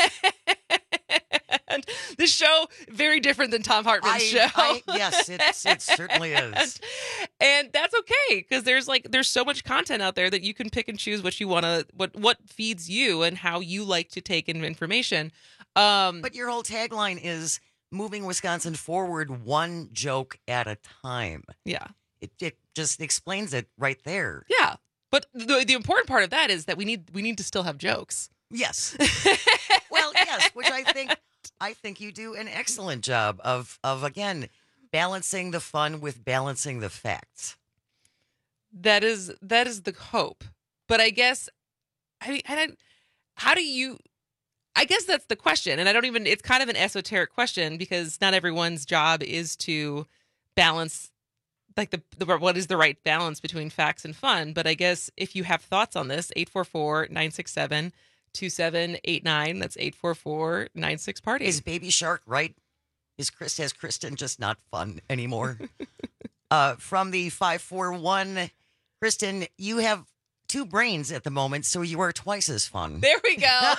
and this show, very different than Tom Hartman's I, show. I, yes, it's, it certainly is. And that's okay, because there's like there's so much content out there that you can pick and choose what you want to, what what feeds you and how you like to take in information. Um, but your whole tagline is moving Wisconsin forward one joke at a time. Yeah. It, it just explains it right there. Yeah. But the the important part of that is that we need we need to still have jokes. Yes. Well, yes, which I think I think you do an excellent job of of again balancing the fun with balancing the facts. That is that is the hope. But I guess I mean I don't, how do you I guess that's the question. And I don't even it's kind of an esoteric question, because not everyone's job is to balance like the, the what is the right balance between facts and fun. But I guess if you have thoughts on this, eight four four, nine six seven, two seven eight nine, that's eight four four, nine six party. Is Baby Shark right? Is Chris has Kristen just not fun anymore? uh, from the five four one, Kristen, you have two brains at the moment, so you are twice as fun. There we go.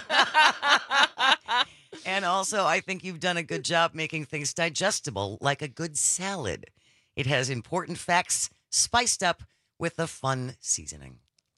And also, I think you've done a good job making things digestible, like a good salad. It has important facts spiced up with a fun seasoning.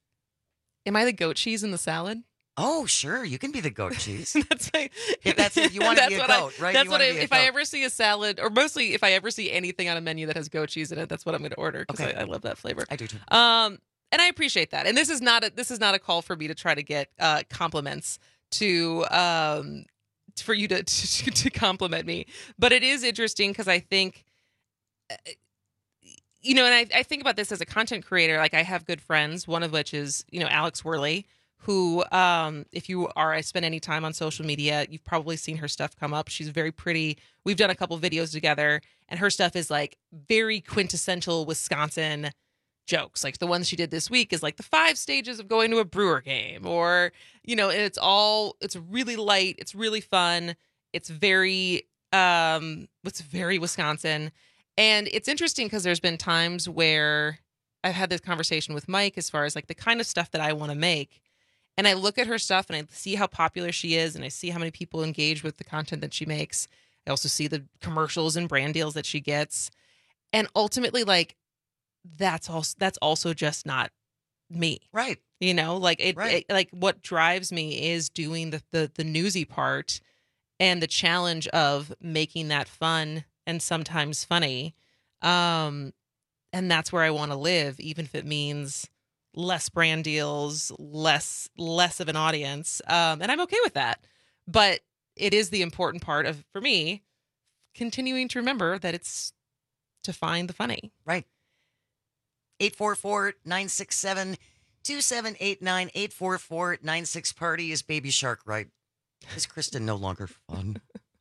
Am I the goat cheese in the salad? Oh, sure. You can be the goat cheese. That's my, if that's if you want to be a goat, I, right? That's you what I, if I ever see a salad, or mostly if I ever see anything on a menu that has goat cheese in it, that's what I'm going to order, because okay. I, I love that flavor. I do too. Um, and I appreciate that. And this is not a, this is not a call for me to try to get uh, compliments to um, for you to, to to compliment me, but it is interesting because I think. Uh, You know, and I, I think about this as a content creator. Like, I have good friends, one of which is, you know, Alex Worley, who, um, if you are, I spend any time on social media, you've probably seen her stuff come up. She's very pretty. We've done a couple videos together, and her stuff is like very quintessential Wisconsin jokes. Like the ones she did this week is like the five stages of going to a Brewer game, or, you know, it's all, it's really light. It's really fun. It's very, um, it's very Wisconsin. And it's interesting because there's been times where I've had this conversation with Mike as far as like the kind of stuff that I want to make. And I look at her stuff and I see how popular she is, and I see how many people engage with the content that she makes. I also see the commercials and brand deals that she gets. And ultimately, like, that's also, that's also just not me. Right. You know, like it, right. it like what drives me is doing the, the, the newsy part and the challenge of making that fun and sometimes funny. Um, and that's where I want to live, even if it means less brand deals, less, less of an audience. Um, and I'm okay with that, but it is the important part of, for me, continuing to remember that it's to find the funny. Right. eight four four, nine six seven, two seven eight nine, eight four four, nine six party. Is Baby Shark right? Is Kristen no longer fun?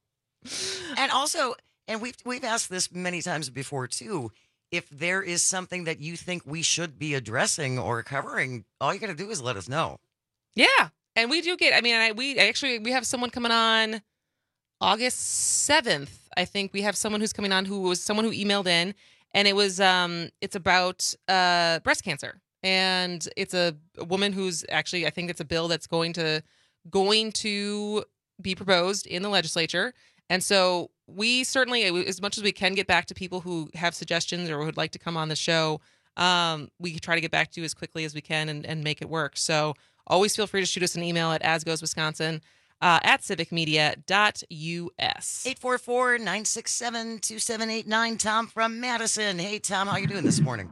And also, and we've we've asked this many times before too, if there is something that you think we should be addressing or covering, all you got to do is let us know. Yeah, and we do get. I mean, I, we actually we have someone coming on August seventh. I think we have someone who's coming on who was someone who emailed in, and it was um it's about uh breast cancer, and it's a, a woman who's actually, I think it's a bill that's going to going to be proposed in the legislature. And so we certainly, as much as we can, get back to people who have suggestions or would like to come on the show. Um, we try to get back to you as quickly as we can and, and make it work. So always feel free to shoot us an email at asgoeswisconsin uh, at civic media dot U S. eight four four, nine six seven, two seven eight nine. Tom from Madison. Hey, Tom, how you doing this morning?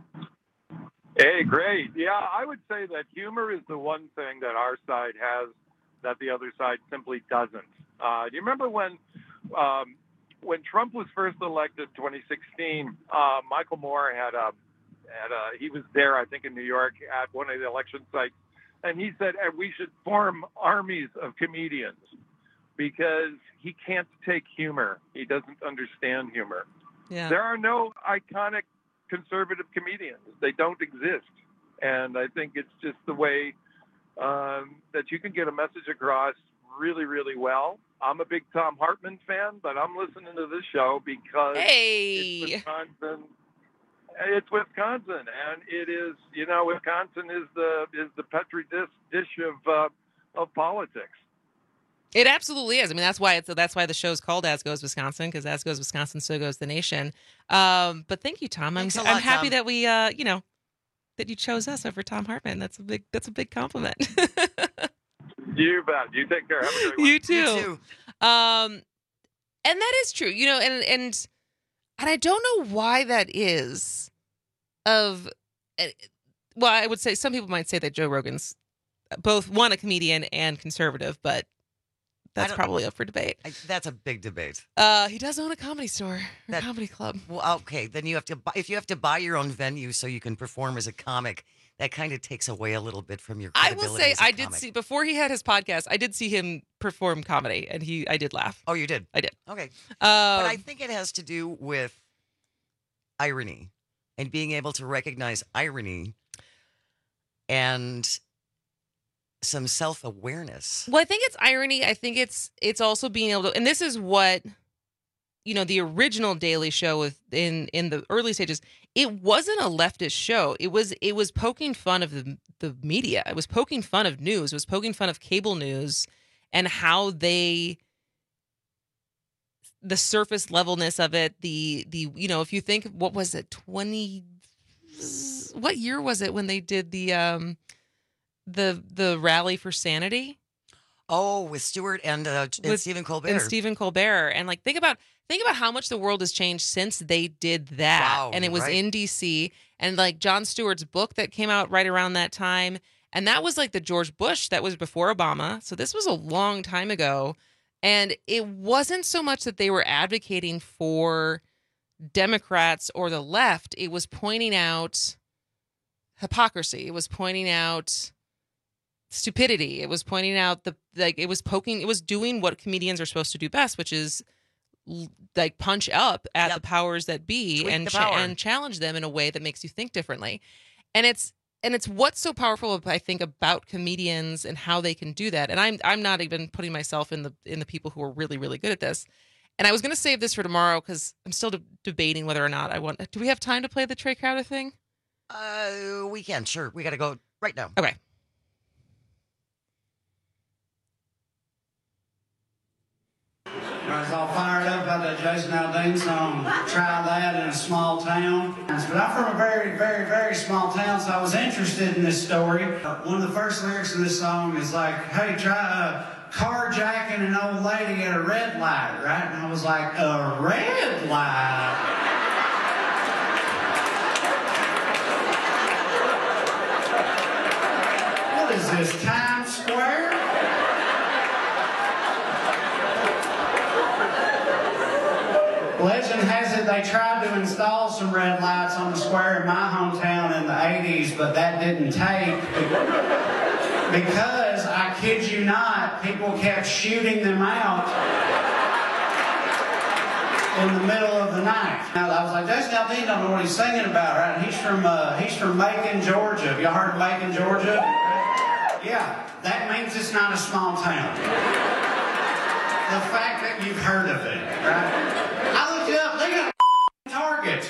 Hey, great. Yeah, I would say that humor is the one thing that our side has that the other side simply doesn't. Uh, do you remember when um, when Trump was first elected, twenty sixteen? Uh, Michael Moore had a had a he was there, I think, in New York at one of the election sites, and he said "And we should form armies of comedians because he can't take humor. He doesn't understand humor. Yeah. There are no iconic conservative comedians. They don't exist, and I think it's just the way um, that you can get a message across really, really well. I'm a big Thom Hartmann fan, but I'm listening to this show because hey. it's Wisconsin. It's Wisconsin, and it is, you know, Wisconsin is the is the petri dish, dish of uh, of politics. It absolutely is. I mean, that's why it's that's why the show's called As Goes Wisconsin, because As Goes Wisconsin, so goes the nation. Um, but thank you, Tom. I'm, Thanks a I'm lot, happy Tom. that we, uh, you know, that you chose us over Tom Hartman. That's a big that's a big compliment. You bet. You take care. Have a great one. You too. You too. Um, and that is true. You know, and and and I don't know why that is. Of, well, I would say some people might say that Joe Rogan's both one a comedian and conservative, but that's probably up for debate. I, that's a big debate. Uh, he does own a comedy store, a That- comedy club. Well, okay, then you have to buy, if you have to buy your own venue so you can perform as a comic, that kind of takes away a little bit from your I credibility. will say as a I did comic. see before he had his podcast. I did see him perform comedy, and he I did laugh. Oh, you did? I did. Okay. Um, But I think it has to do with irony and being able to recognize irony and some self-awareness. Well, I think it's irony. I think it's it's also being able to, and this is what, you know, the original Daily Show with in in the early stages. It wasn't a leftist show. It was it was poking fun of the the media. It was poking fun of news. It was poking fun of cable news and how they, the surface levelness of it. The the you know, if you think, what was it, twenty? What year was it when they did the um the the rally for sanity? Oh, with Stewart and, uh, and With- Stephen Colbert. And Stephen Colbert. And like think about think about how much the world has changed since they did that. Wow, and it was right. in D C. And like Jon Stewart's book that came out right around that time. And that was like the George Bush, that was before Obama. So this was a long time ago. And it wasn't so much that they were advocating for Democrats or the left. It was pointing out hypocrisy. It was pointing out stupidity. It was pointing out the, like, it was poking, it was doing what comedians are supposed to do best, which is l- like punch up at Yep. the powers that be Tweak and the cha- power. and challenge them in a way that makes you think differently. And it's and it's what's so powerful, I think, about comedians and how they can do that. And I'm I'm not even putting myself in the in the people who are really really good at this. And I was going to save this for tomorrow because I'm still de- debating whether or not I want. Do we have time to play the Trey Crowder thing? Uh, we can, sure. We got to go right now. Okay. I was all fired up about that Jason Aldean song, Try That in a Small Town. But I'm from a very, very, very small town, so I was interested in this story. Uh, One of the first lyrics of this song is like, hey, try uh, carjacking an old lady at a red light, right? And I was like, a red light? What is this, Times Square? Legend has it they tried to install some red lights on the square in my hometown in the eighties, but that didn't take because, I kid you not, people kept shooting them out in the middle of the night. Now, I was like, Jason Aldean don't know what he's singing about, right? He's from uh, he's from Macon, Georgia. Have y'all heard of Macon, Georgia? Yeah, that means it's not a small town. The fact that you've heard of it, right? I looked it up. They got a Target.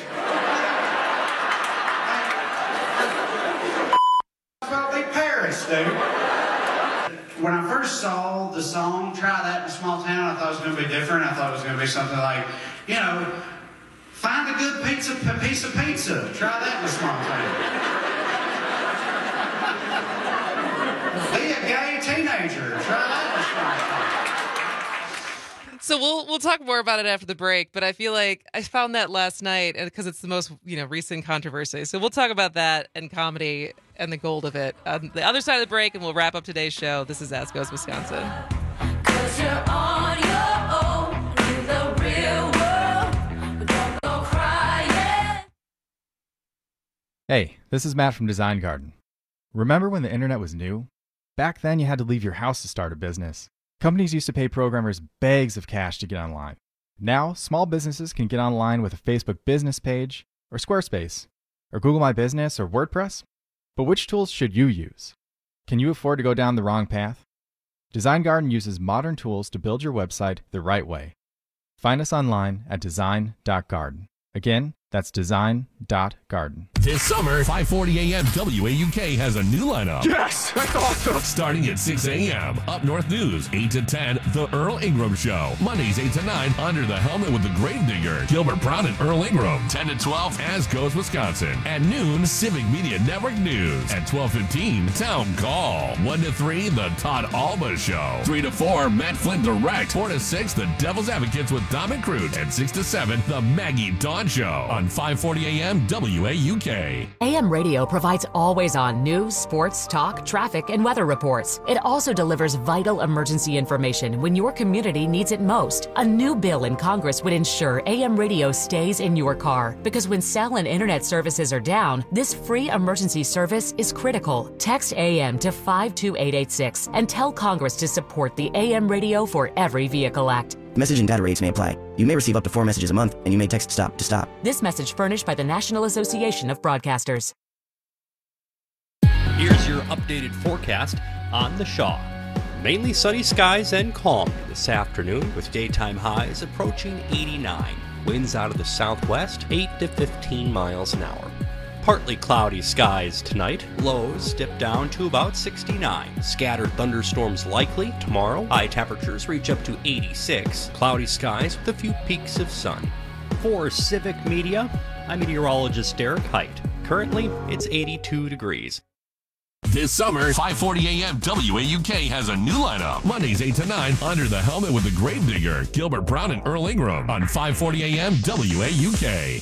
It's probably Paris, dude. When I first saw the song "Try That in a Small Town," I thought it was going to be different. I thought it was going to be something like, you know, find a good pizza, a piece of pizza. Try that in a small town. Be a gay teenager. Try that in a small town. So we'll we'll talk more about it after the break, but I feel like I found that last night because it's the most, you know, recent controversy. So we'll talk about that and comedy and the gold of it on the other side of the break, and we'll wrap up today's show. This is As Goes Wisconsin. 'Cause you're on your own in the real world. Don't go crying. Hey, this is Matt from Design Garden. Remember when the internet was new? Back then you had to leave your house to start a business. Companies used to pay programmers bags of cash to get online. Now, small businesses can get online with a Facebook business page, or Squarespace, or Google My Business, or WordPress. But which tools should you use? Can you afford to go down the wrong path? Design Garden uses modern tools to build your website the right way. Find us online at design dot garden. Again, that's design dot garden. This summer, five forty a.m. W A U K has a new lineup. Yes, that's awesome. Starting at six a.m. Up North News, eight to ten, The Earl Ingram Show. Mondays, eight to nine, Under the Helmet with the Gravedigger, Gilbert Brown and Earl Ingram. ten to twelve, As Goes Wisconsin. At noon, Civic Media Network News. At twelve fifteen, Town Call. one to three, The Todd Alba Show. three to four, Matt Flynn Direct. four to six, The Devil's Advocates with Dom and Crute. And six to seven, The Maggie Dawn Show. On five forty a.m. W A U K. A M Radio provides always-on news, sports, talk, traffic, and weather reports. It also delivers vital emergency information when your community needs it most. A new bill in Congress would ensure A M Radio stays in your car, because when cell and internet services are down, this free emergency service is critical. Text A M to five two eight eight six and tell Congress to support the A M Radio for Every Vehicle Act. Message and data rates may apply. You may receive up to four messages a month, and you may text STOP to stop. This message furnished by the National Association of Broadcasters. Here's your updated forecast on the Shaw. Mainly sunny skies and calm this afternoon with daytime highs approaching eighty-nine. Winds out of the southwest, eight to fifteen miles an hour. Partly cloudy skies tonight. Lows dip down to about sixty-nine. Scattered thunderstorms likely tomorrow. High temperatures reach up to eighty-six. Cloudy skies with a few peaks of sun. For Civic Media, I'm meteorologist Derek Height. Currently, it's eighty-two degrees. This summer, five forty a.m. W A U K has a new lineup. Mondays, eight to nine, Under the Helmet with the Gravedigger, Gilbert Brown and Earl Ingram. On five forty a.m. W A U K.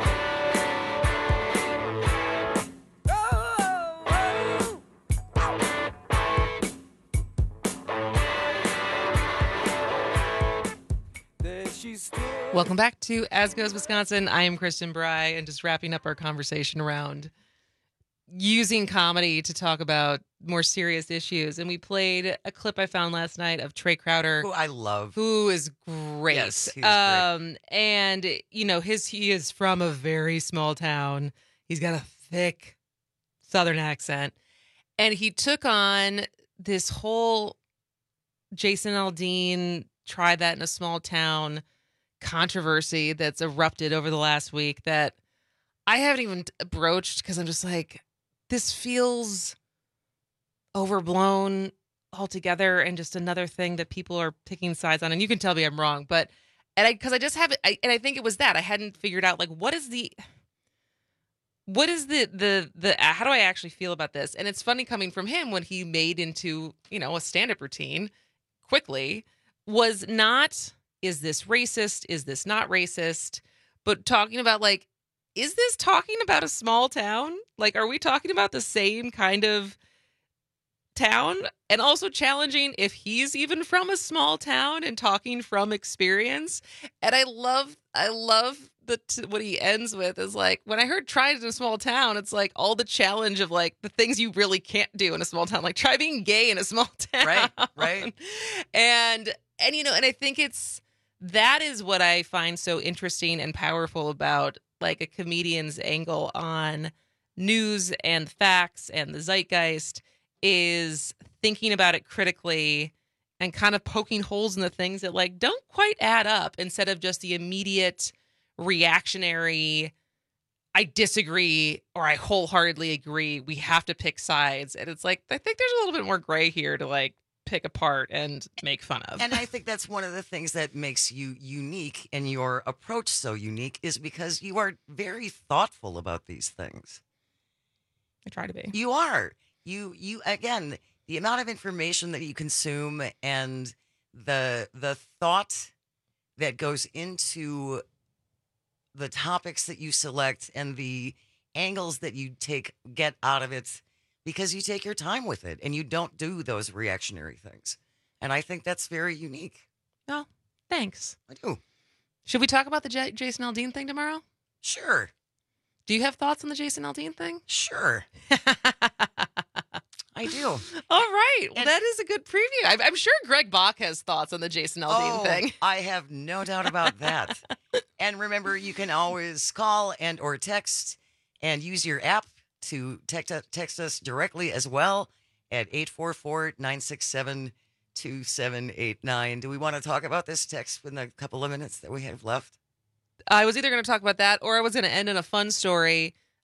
Welcome back to As Goes Wisconsin. I am Kristen Bry, and just wrapping up our conversation around using comedy to talk about more serious issues. And we played a clip I found last night of Trey Crowder, who I love, who is great. Yes, he's um, great. And you know, his he is from a very small town. He's got a thick Southern accent, and he took on this whole Jason Aldean, try that in a small town controversy that's erupted over the last week that I haven't even broached because I'm just like, this feels overblown altogether and just another thing that people are picking sides on. And you can tell me I'm wrong, but and I because I just haven't I, and I think it was that I hadn't figured out like what is the what is the the the how do I actually feel about this? And it's funny coming from him when he made into, you know, a stand-up routine quickly was not, is this racist? Is this not racist? But talking about like, is this talking about a small town? Like, are we talking about the same kind of town? And also challenging if he's even from a small town and talking from experience. And I love, I love the t- what he ends with is like, when I heard try it in a small town, it's like all the challenge of like the things you really can't do in a small town. Like try being gay in a small town. Right, right. And, and, you know, and I think it's, that is what I find so interesting and powerful about like a comedian's angle on news and facts and the zeitgeist is thinking about it critically and kind of poking holes in the things that like don't quite add up instead of just the immediate reactionary, I disagree or I wholeheartedly agree. We have to pick sides. And it's like, I think there's a little bit more gray here to like pick apart and make fun of. And I think that's one of the things that makes you unique and your approach so unique is because you are very thoughtful about these things. I try to be. You are. You, you again, the amount of information that you consume and the the thought that goes into the topics that you select and the angles that you take get out of it because you take your time with it and you don't do those reactionary things. And I think that's very unique. No, thanks. I do. Should we talk about the J- Jason Aldean thing tomorrow? Sure. Do you have thoughts on the Jason Aldean thing? Sure. I do. All right. Well, and that is a good preview. I'm, I'm sure Greg Bach has thoughts on the Jason Aldean oh, thing. I have no doubt about that. And remember, you can always call and or text and use your app to text, text us directly as well at eight four four, nine six seven, two seven eight nine. Do we want to talk about this text in the couple of minutes that we have left? I was either going to talk about that or I was going to end in a fun story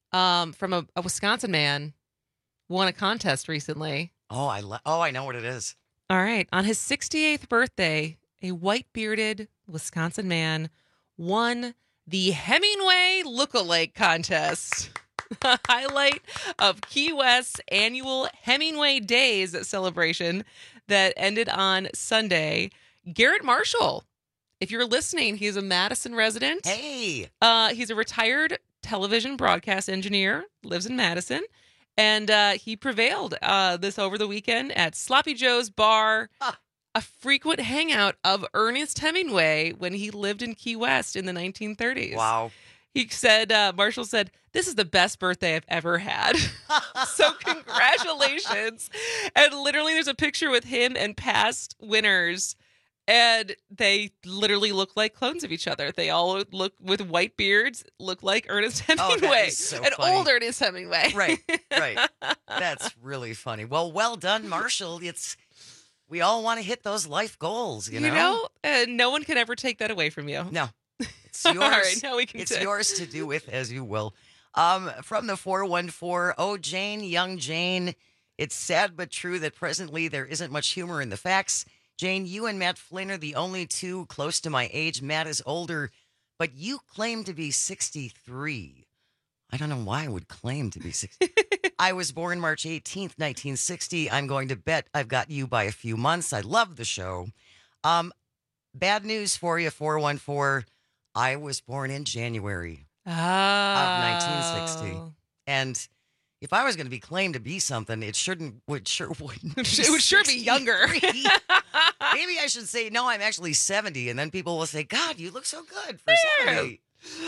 um, from a, a Wisconsin man won a contest recently. Oh, I lo- oh, I know what it is. All right. On his sixty-eighth birthday, a white-bearded Wisconsin man won the Hemingway Look-alike contest. The highlight of Key West's annual Hemingway Days celebration that ended on Sunday. Garrett Marshall, if you're listening, he's a Madison resident. Hey. Uh, he's a retired television broadcast engineer, lives in Madison, and uh, he prevailed uh, this over the weekend at Sloppy Joe's Bar, Ah. a frequent hangout of Ernest Hemingway when he lived in Key West in the nineteen thirties. Wow. He said, uh, Marshall said, "This is the best birthday I've ever had." So congratulations. And literally there's a picture with him and past winners. And they literally look like clones of each other. They all look with white beards, look like Ernest Hemingway. Oh, that is so An funny. old Ernest Hemingway. Right, right. That's really funny. Well, well done, Marshall. It's we all want to hit those life goals, you know. You know, and no one can ever take that away from you. No, it's yours. All right, now we can it's do- yours to do with as you will. Um, from the four one four, oh, Jane, young Jane, it's sad but true that presently there isn't much humor in the facts. Jane, you and Matt Flynn are the only two close to my age. Matt is older, but you claim to be sixty-three. I don't know why I would claim to be sixty. I was born March eighteenth, nineteen sixty. I'm going to bet I've got you by a few months. I love the show. Um, bad news for you, four one four. I was born in January Ah. of nineteen sixty. And if I was going to be claimed to be something, it shouldn't would sure wouldn't. Be It would sure be younger. sixty-three. Maybe I should say no, I'm actually seventy, and then people will say, "God, you look so good for seventy."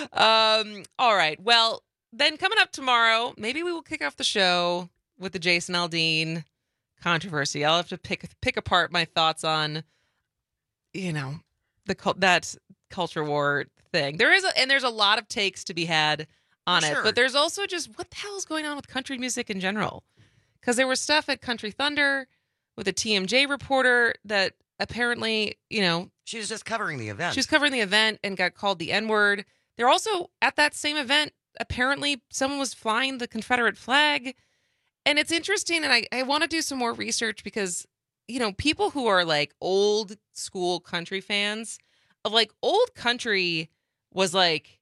Um, all right. Well, then coming up tomorrow, maybe we will kick off the show with the Jason Aldean controversy. I'll have to pick pick apart my thoughts on, you know, the cul- that culture war thing. There is a, and there's a lot of takes to be had on For it, sure. but there's also just what the hell is going on with country music in general? Because there was stuff at Country Thunder with a T M J reporter that apparently, you know, She was just covering the event. she was covering the event and got called the N-word. They're also at that same event. Apparently, someone was flying the Confederate flag. And it's interesting. And I, I want to do some more research because, you know, people who are like old school country fans of like old country was like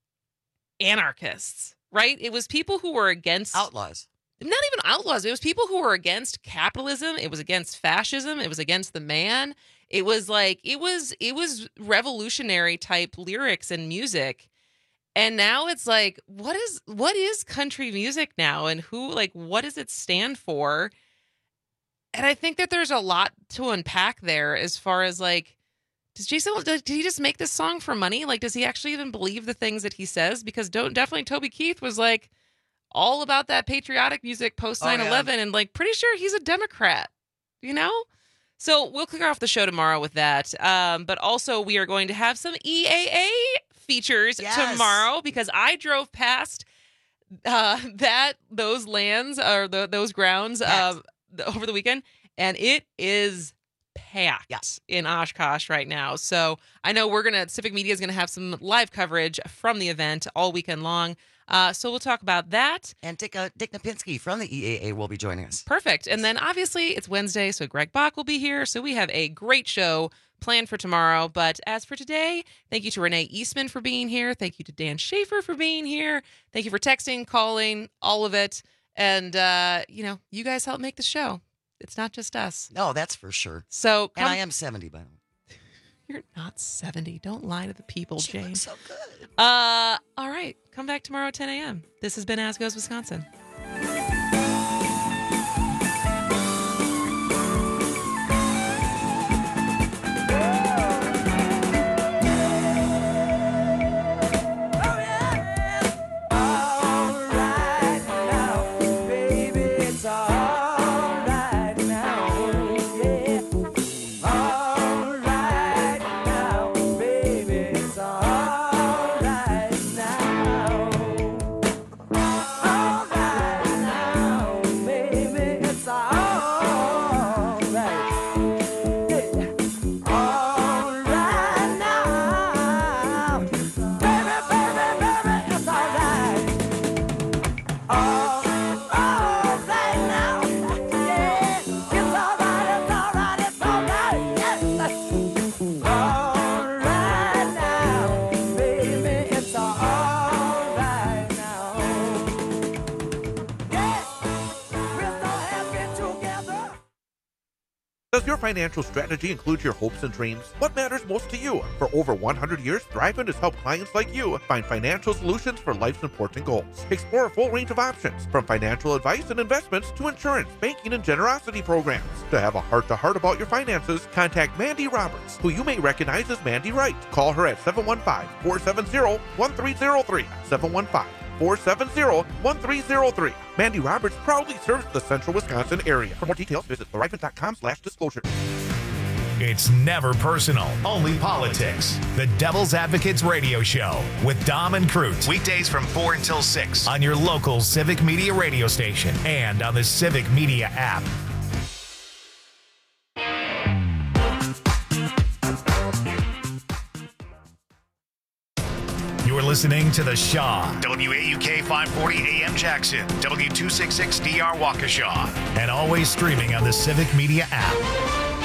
anarchists, right? It was people who were against outlaws. Not even outlaws. It was people who were against capitalism. It was against fascism. It was against the man. It was like it was it was revolutionary type lyrics and music. And now it's like, what is what is country music now, and who like what does it stand for? And I think that there's a lot to unpack there as far as like, does Jason did he just make this song for money? Like, does he actually even believe the things that he says? Because don't definitely Toby Keith was like all about that patriotic music post Oh, yeah. nine eleven, and like pretty sure he's a Democrat, you know? So we'll kick off the show tomorrow with that. Um, but also we are going to have some E A A features Yes. tomorrow because I drove past uh, that those lands or the, those grounds uh, the, over the weekend, and it is packed in Oshkosh right now. So I know we're gonna Civic Media is gonna have some live coverage from the event all weekend long. Uh, so we'll talk about that. And Dick, uh, Dick Napinski from the E A A will be joining us. Perfect. And then obviously it's Wednesday, so Greg Bach will be here. So we have a great show planned for tomorrow. But as for today, thank you to Renee Eastman for being here. Thank you to Dan Schaefer for being here. Thank you for texting, calling, all of it. And, uh, you know, you guys help make the show. It's not just us. No, that's for sure. So And come- I am seventy, by the way. You're not seventy. Don't lie to the people, She Jane. looks so good. Uh, all right. Come back tomorrow at ten a.m. This has been As Goes Wisconsin. All right. Does your financial strategy include your hopes and dreams? What matters most to you? For over one hundred years, Thriven has helped clients like you find financial solutions for life's important goals. Explore a full range of options, from financial advice and investments to insurance, banking, and generosity programs. To have a heart-to-heart about your finances, contact Mandy Roberts, who you may recognize as Mandy Wright. Call her at seven one five, four seven zero, one three zero three, seven one five, four seven zero, one three zero three. Mandy Roberts proudly serves the central Wisconsin area. For more details, visit thriven.com slash disclosure. It's never personal, only politics. The Devil's Advocates Radio Show with Dom and Cruz. Weekdays from four until six on your local Civic Media radio station and on the Civic Media app. You're listening to The Shaw, W A U K five forty A M Jackson, W two sixty-six D R Waukesha, and always streaming on the Civic Media app.